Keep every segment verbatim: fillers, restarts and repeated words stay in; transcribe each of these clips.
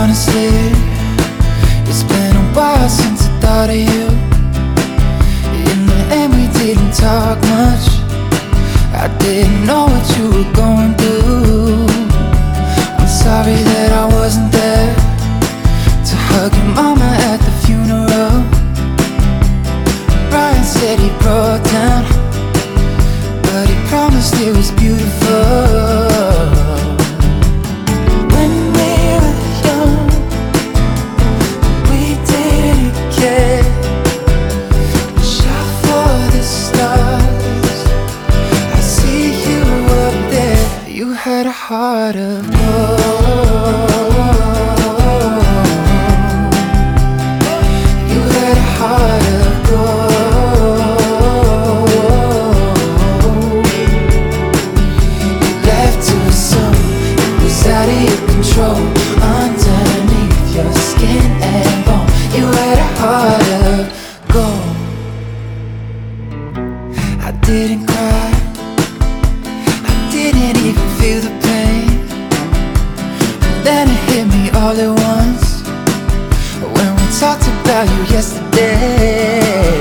honestly, it's been a while since I thought of you. In the end we didn't talk much. I didn't know what you were going through. I'm sorry that I wasn't there to hug your mama at the funeral. Brian said he broke down, but he promised it was beautiful. When we were young, we didn't care. We shot for the stars. I see you up there. You had a heart of gold. You had a heart of gold. You left too soon. It was out of your control. Underneath your skin and bone, you had a heart of gold. I didn't cry, I didn't even feel the pain. Then it hit me all at once when we talked about you yesterday.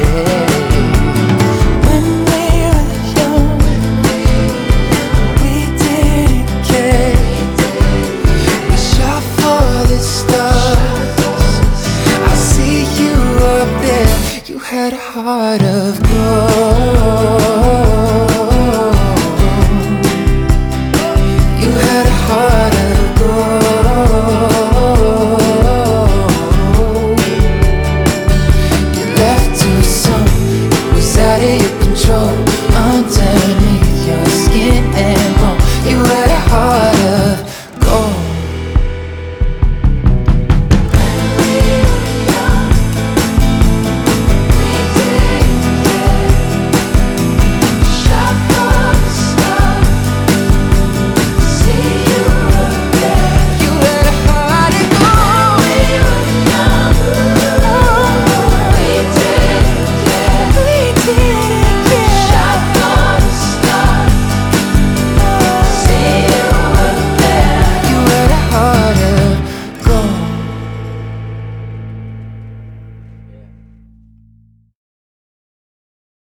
When we were young, we didn't care. We shot for the stars. I see you up there. You had a heart of gold.